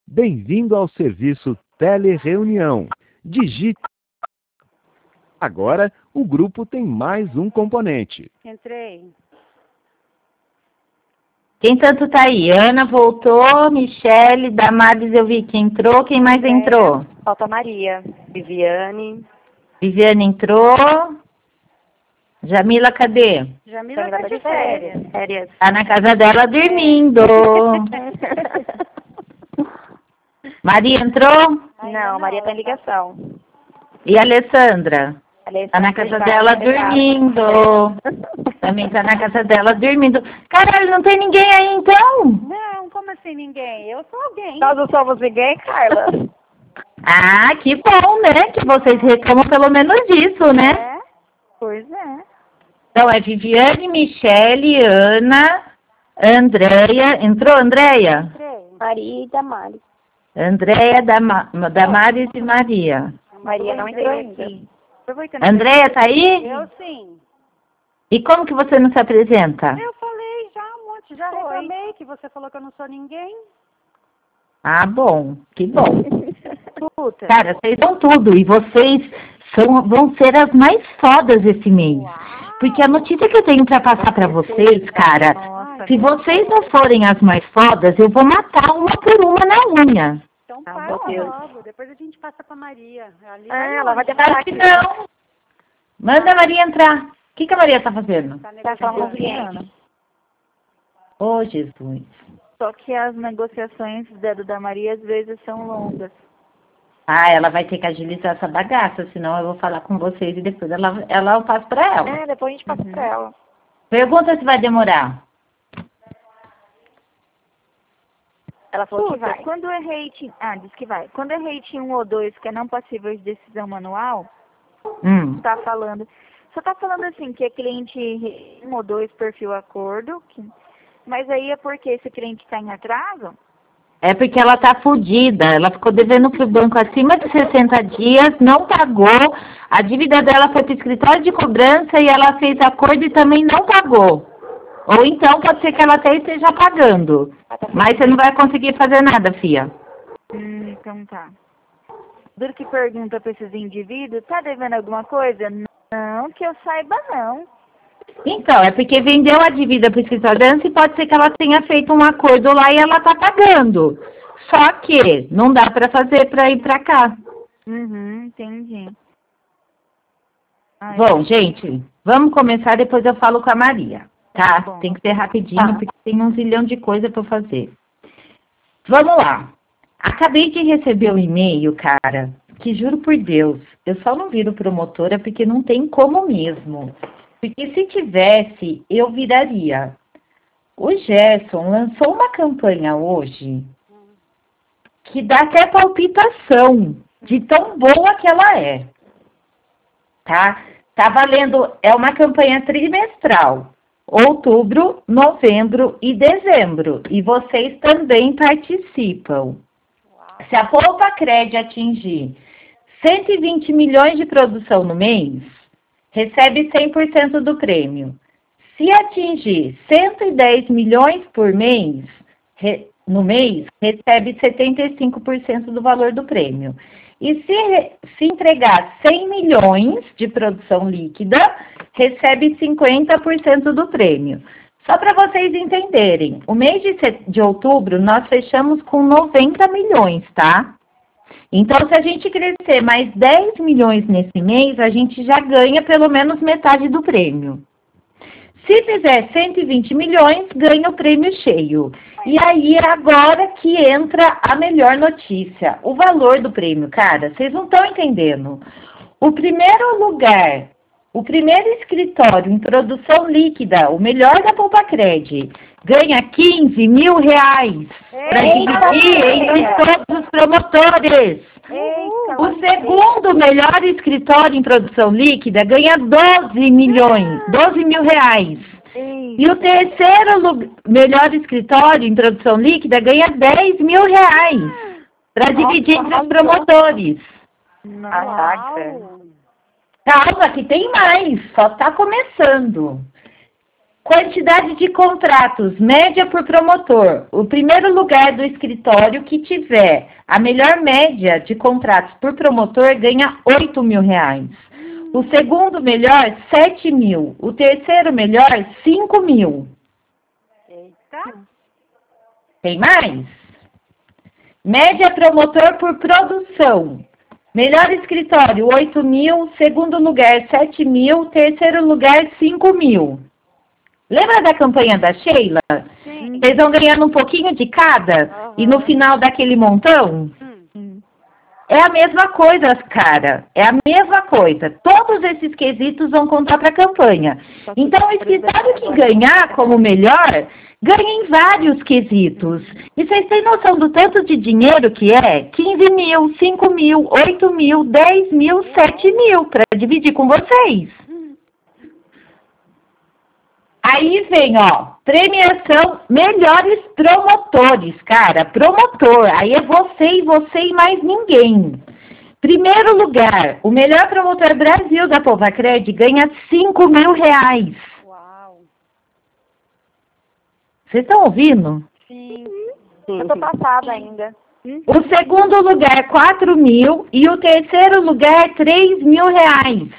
Bem-vindo ao serviço Telereunião. Digite. Agora, o grupo tem mais um componente. Entrei. Quem tanto tá aí? Ana voltou, Michele, Damares eu vi que entrou. Quem mais entrou? Falta Maria. Viviane. Viviane entrou. Jamila, cadê? Jamila tá de férias. Tá na casa dela dormindo. Maria entrou? Não, Maria tá em ligação. E a Alessandra? Tá na casa dela dormindo. Também tá na casa dela dormindo. Caralho, não tem ninguém aí então? Não, como assim ninguém? Eu sou alguém. Nós não somos ninguém, Carla? Ah, que bom, né? Que vocês reclamam pelo menos disso, né? É? Pois é. Então é Viviane, Michele, Ana, Andréia. Entrou, Andréia? Maria e Damares. Andréia, Damares e Maria. Maria não entrou ainda. Andréia tá aí? Eu sim. E como que você não se apresenta? Eu falei já um monte, já reclamei que você falou que eu não sou ninguém. Ah, bom, que bom. Puta. Cara, vocês são tudo e vocês vão ser as mais fodas esse mês. Porque a notícia que eu tenho pra passar pra vocês, cara, se vocês não forem as mais fodas, eu vou matar uma por uma na unha. Então passa logo, depois a gente passa pra Maria. Ali ela vai demorar aqui. Não. Manda a Maria entrar. O que a Maria tá fazendo? Tá falando com o cliente. Ô, Jesus. Só que as negociações da Maria às vezes são longas. Ah, ela vai ter que agilizar essa bagaça, senão eu vou falar com vocês e depois eu passo pra ela. É, depois a gente passa pra ela. Pergunta se vai demorar. Ela falou que vai. Quando é rating... diz que vai. Quando é rating 1 ou 2, que é não passível de decisão manual, tá falando... Só tá falando assim, que é cliente 1 ou 2, perfil acordo, mas aí é porque esse cliente tá em atraso? É porque ela tá fodida. Ela ficou devendo pro banco acima de 60 dias, não pagou. A dívida dela foi pro escritório de cobrança e ela fez acordo e também não pagou. Ou então pode ser que ela até esteja pagando. Mas você não vai conseguir fazer nada, fia. Então tá. Duro que pergunta pra esses indivíduos, tá devendo alguma coisa? Não, que eu saiba não. Então, é porque vendeu a dívida para o escritório e pode ser que ela tenha feito um acordo lá e ela tá pagando. Só que não dá para fazer para ir para cá. Entendi. Bom, gente, vamos começar, depois eu falo com a Maria, tá? Tem que ser rapidinho, porque tem um zilhão de coisa para fazer. Vamos lá. Acabei de receber um e-mail, cara, que juro por Deus, eu só não viro promotora porque não tem como mesmo. Porque se tivesse, eu viraria. O Gerson lançou uma campanha hoje que dá até palpitação de tão boa que ela é. Tá? Tá valendo, é uma campanha trimestral. Outubro, novembro e dezembro. E vocês também participam. Se a Poupacred atingir 120 milhões de produção no mês, recebe 100% do prêmio. Se atingir 110 milhões por mês, no mês, recebe 75% do valor do prêmio. E se entregar 100 milhões de produção líquida, recebe 50% do prêmio. Só para vocês entenderem, o mês de outubro nós fechamos com 90 milhões, tá? Então, se a gente crescer mais 10 milhões nesse mês, a gente já ganha pelo menos metade do prêmio. Se fizer 120 milhões, ganha o prêmio cheio. E aí é agora que entra a melhor notícia. O valor do prêmio, cara, vocês não estão entendendo. O primeiro lugar, o primeiro escritório em produção líquida, o melhor da Poupacred, ganha 15 mil reais para dividir entre todos os promotores. O segundo melhor escritório em produção líquida ganha 12 mil reais. E o terceiro melhor escritório em produção líquida ganha 10 mil reais para dividir entre os promotores. Calma, que tem mais, só está começando. Quantidade de contratos, média por promotor. O primeiro lugar do escritório que tiver a melhor média de contratos por promotor ganha R$8.000. O segundo melhor, 7.000. O terceiro melhor, 5.000. Eita. Tem mais? Média promotor por produção. Melhor escritório, 8.000. Segundo lugar, 7.000. Terceiro lugar, 5.000. Lembra da campanha da Sheila? Sim. Vocês vão ganhando um pouquinho de cada e no final daquele montão? É a mesma coisa, cara. É a mesma coisa. Todos esses quesitos vão contar para a campanha. Então, o escritório que ganhar como melhor, ganha em vários quesitos. E vocês têm noção do tanto de dinheiro que é? 15.000, 5.000, 8.000, 10.000, 7.000 para dividir com vocês. Aí vem, ó, premiação melhores promotores, cara, promotor. Aí é você e mais ninguém. Primeiro lugar, o melhor promotor Brasil da Povacred ganha R$5.000. Uau. Vocês estão ouvindo? Sim. Eu tô passada ainda. O segundo lugar, 4.000 e o terceiro lugar, R$3.000.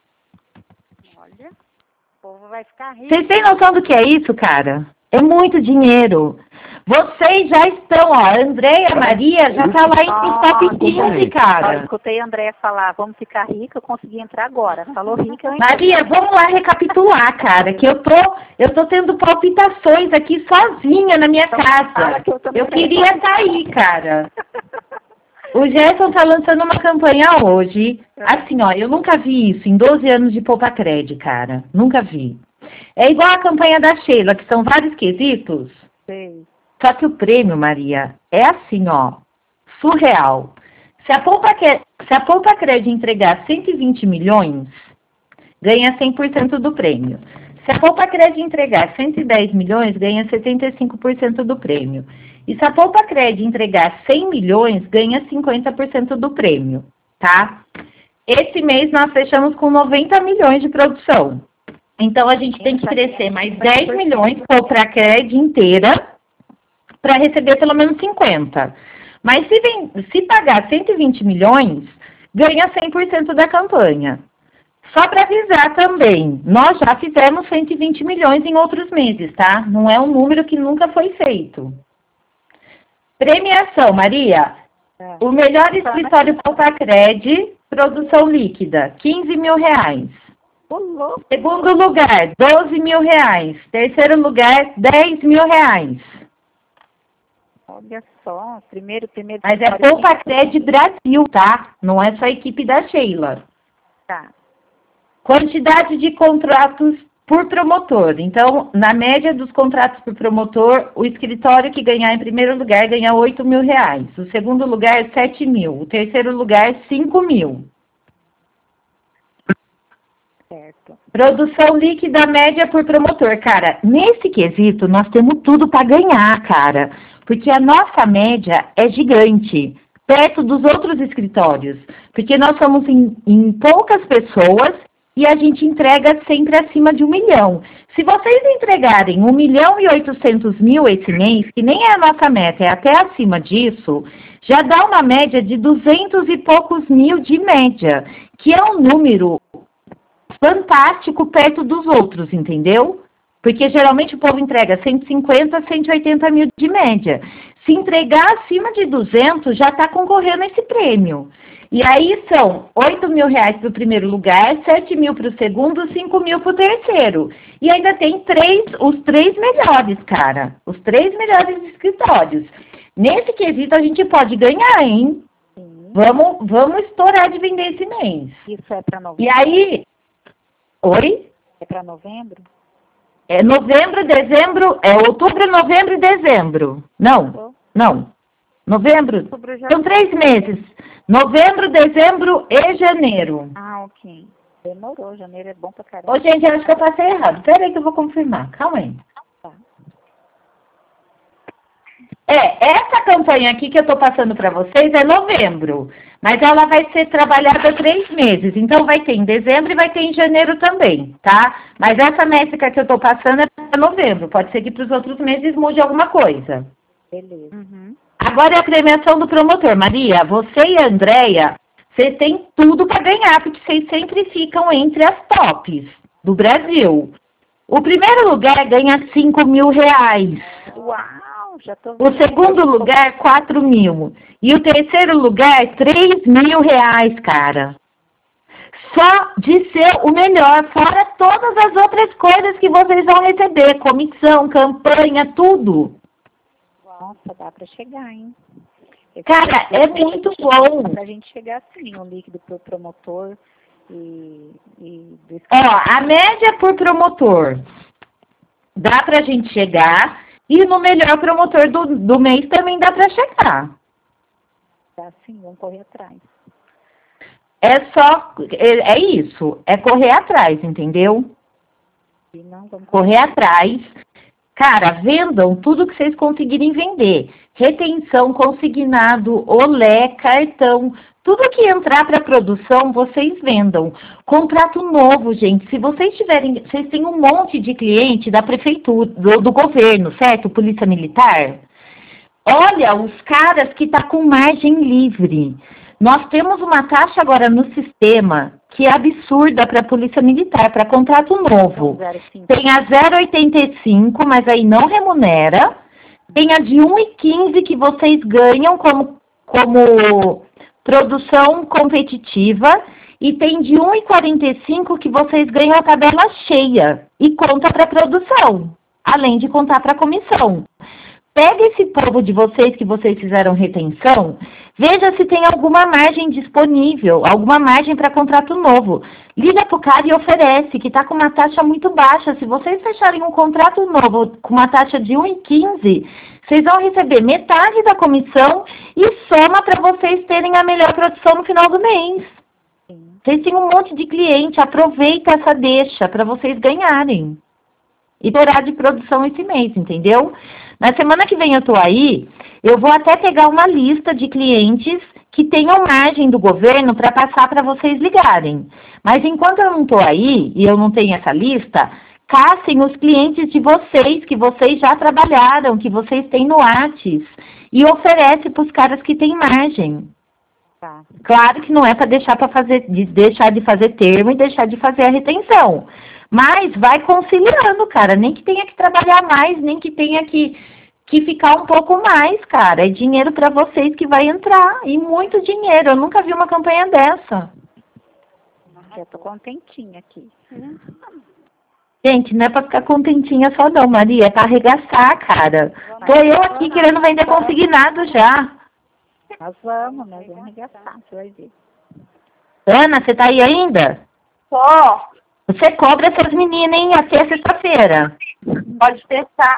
Olha, o povo vai ficar rico. Vocês têm noção do que é isso, cara? É muito dinheiro. Vocês já estão, ó, a Andréia, a Maria, já tá lá entre os top 15, Eu cara. escutei a Andréia falar, vamos ficar rica, eu consegui entrar agora. Falou rica, eu entrei. Maria, vamos lá recapitular, cara, que eu tô tendo palpitações aqui sozinha na minha casa. fala que eu também Eu queria estar aí, cara. O Gerson tá lançando uma campanha hoje. Assim, ó, eu nunca vi isso em 12 anos de Povacred, cara. Nunca vi. É igual a campanha da Sheila, que são vários quesitos. Sei. Só que o prêmio, Maria, é assim, ó, surreal. Se a Povacred entregar 120 milhões, ganha 100% do prêmio. Se a Povacred entregar 110 milhões, ganha 75% do prêmio. E se a Povacred entregar 100 milhões, ganha 50% do prêmio, tá? Esse mês nós fechamos com 90 milhões de produção. Então, a gente tem que crescer mais 10 milhões para a Cred inteira para receber pelo menos 50. Mas se pagar 120 milhões, ganha 100% da campanha. Só para avisar também, nós já fizemos 120 milhões em outros meses, tá? Não é um número que nunca foi feito. Premiação, Maria. O melhor escritório Povacred, produção líquida, R$15.000. Segundo lugar, R$12.000. Terceiro lugar, R$10.000. Olha só, primeiro. Mas é Povacred Brasil, tá? Não é só a equipe da Sheila. Tá. Quantidade de contratos por promotor. Então, na média dos contratos por promotor, o escritório que ganhar em primeiro lugar ganha R$8.000. O segundo lugar, R$7.000. O terceiro lugar, R$5.000. Certo. Produção líquida média por promotor. Cara, nesse quesito, nós temos tudo para ganhar, cara. Porque a nossa média é gigante, perto dos outros escritórios. Porque nós somos em poucas pessoas e a gente entrega sempre acima de 1 milhão. Se vocês entregarem 1.800.000 esse mês, que nem é a nossa meta, é até acima disso, já dá uma média de 200 e poucos mil de média, que é um número fantástico perto dos outros, entendeu? Porque geralmente o povo entrega 150, 180 mil de média. Se entregar acima de 200, já está concorrendo a esse prêmio. E aí são R$8.000 para o primeiro lugar, 7.000 para o segundo, 5.000 para o terceiro. E ainda tem os três melhores, cara. Os 3 melhores escritórios. Nesse quesito a gente pode ganhar, hein? Sim. Vamos estourar de vender esse mês. Isso é para novembro? E aí... Oi? É para novembro? É novembro, dezembro, é outubro, novembro e dezembro. Não. Novembro, Outubro já... são 3 meses. Novembro, dezembro e janeiro. Ah, ok. Demorou, janeiro é bom pra caramba. Ô, gente, eu acho que eu passei errado. Pera aí que eu vou confirmar. Calma aí. Tá. Essa campanha aqui que eu estou passando para vocês é novembro, mas ela vai ser trabalhada 3 meses. Então, vai ter em dezembro e vai ter em janeiro também, tá? Mas essa métrica que eu estou passando é para novembro. Pode ser que para os outros meses mude alguma coisa. Beleza. Uhum. Agora é a premiação do promotor. Maria, você e a Andréia, vocês têm tudo para ganhar, porque vocês sempre ficam entre as tops do Brasil. O primeiro lugar ganha R$5.000. Uau, já tô vendo. O segundo lugar, 4.000. E o terceiro lugar, R$3.000, cara. Só de ser o melhor, fora todas as outras coisas que vocês vão receber. Comissão, campanha, tudo. Nossa, dá pra chegar, hein? Cara, é muito bom. Pra gente chegar assim, no líquido pro promotor a média por promotor. Dá pra gente chegar. E no melhor promotor do mês também dá pra chegar. Tá sim, vamos correr atrás. É isso. É correr atrás, entendeu? E não, vamos correr atrás. Cara, vendam tudo que vocês conseguirem vender. Retenção, consignado, olé, cartão. Tudo que entrar para produção, vocês vendam. Contrato novo, gente. Se vocês têm um monte de cliente da prefeitura, do governo, certo? Polícia Militar. Olha, os caras que tá com margem livre. Nós temos uma taxa agora no sistema que é absurda para a Polícia Militar, para contrato novo. Tem a 0,85, mas aí não remunera. Tem a de 1,15 que vocês ganham como produção competitiva. E tem de 1,45 que vocês ganham a tabela cheia e conta para produção, além de contar para comissão. Pega esse povo de vocês que vocês fizeram retenção, veja se tem alguma margem disponível, alguma margem para contrato novo. Liga para o cara e oferece, que está com uma taxa muito baixa. Se vocês fecharem um contrato novo com uma taxa de 1,15, vocês vão receber metade da comissão e soma para vocês terem a melhor produção no final do mês. Vocês têm um monte de cliente, aproveita essa deixa para vocês ganharem. E terá de produção esse mês, entendeu? Na semana que vem eu estou aí, eu vou até pegar uma lista de clientes que tenham margem do governo para passar para vocês ligarem. Mas enquanto eu não estou aí e eu não tenho essa lista, caçem os clientes de vocês, que vocês já trabalharam, que vocês têm no Whats, e oferece para os caras que têm margem. Tá. Claro que não é para deixar de fazer termo e deixar de fazer a retenção. Mas vai conciliando, cara. Nem que tenha que trabalhar mais, nem que tenha que ficar um pouco mais, cara. É dinheiro para vocês que vai entrar. E muito dinheiro. Eu nunca vi uma campanha dessa. Eu tô contentinha aqui. Gente, não é para ficar contentinha só não, Maria. É para arregaçar, cara. Tô eu aqui querendo vender consignado já. Nós vamos arregaçar, você vai ver. Ana, você tá aí ainda? Tô. Você cobra essas meninas, hein? Até sexta-feira. Pode pensar.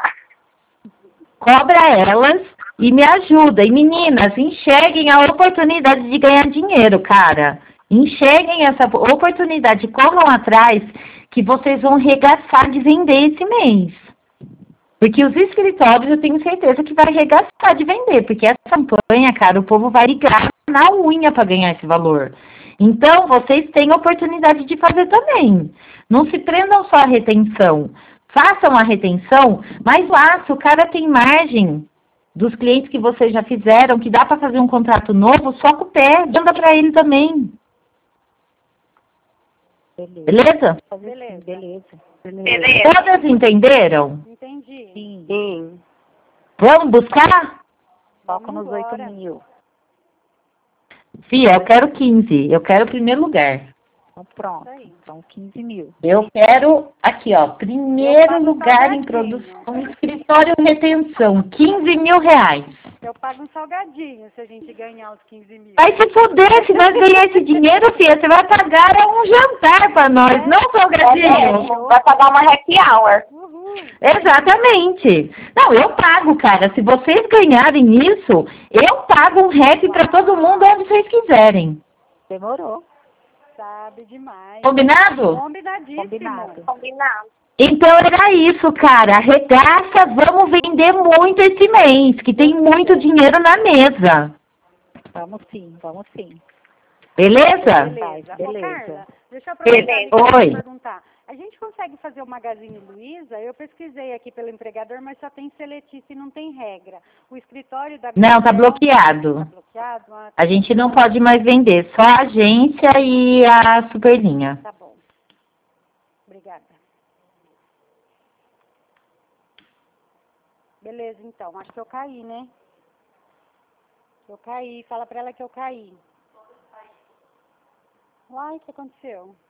Cobra elas e me ajuda. E meninas, enxerguem a oportunidade de ganhar dinheiro, cara. Enxerguem essa oportunidade, corram atrás, que vocês vão regaçar de vender esse mês. Porque os escritórios eu tenho certeza que vai regaçar de vender. Porque essa campanha, cara, o povo vai ligar na unha para ganhar esse valor. Então, vocês têm oportunidade de fazer também. Não se prendam só à retenção. Façam a retenção, mas lá, se o cara tem margem dos clientes que vocês já fizeram, que dá para fazer um contrato novo, soca o pé, manda para ele também. Beleza? Beleza. Todas entenderam? Entendi. Sim. Vamos buscar? Foco nos 8.000. Fia, eu quero 15. Eu quero o primeiro lugar. Então pronto. Então 15.000. Eu quero, aqui ó, primeiro lugar em produção, escritório retenção, R$15.000. Eu pago um salgadinho se a gente ganhar os 15.000. Vai se fuder, se nós ganhar esse dinheiro, filha, você vai pagar um jantar pra nós, não salgadinho. Vai pagar uma happy hour. Exatamente. Não, eu pago, cara. Se vocês ganharem isso, eu pago um rap pra todo mundo onde vocês quiserem. Demorou. Sabe demais. Combinado? Combinadíssimo. Combinado. Então era isso, cara. Arregaça, vamos vender muito esse mês, que tem muito dinheiro na mesa. Vamos sim. Beleza? Beleza. Ô, Carla, deixa eu aproveitar e perguntar. A gente consegue fazer o Magazine Luiza? Eu pesquisei aqui pelo empregador, mas só tem seletista e não tem regra. O escritório da... Não, tá bloqueado. Tá bloqueado? Ah, A gente não pode mais vender, só a agência e a Superlinha. tá bom. Obrigada. Beleza, então. Acho que eu caí, né? Eu caí. Fala pra ela que eu caí. Uai, o que aconteceu?